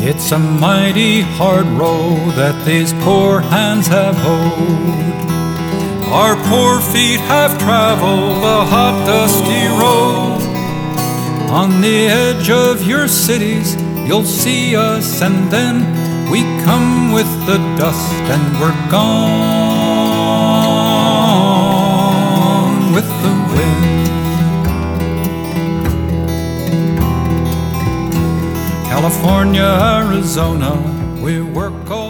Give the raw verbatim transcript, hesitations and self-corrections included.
It's a mighty hard road that these poor hands have hoed. Our poor feet have traveled a hot, dusty road. On the edge of your cities you'll see us, and then we come with the dust and we're gone with the wind. California, Arizona, we work all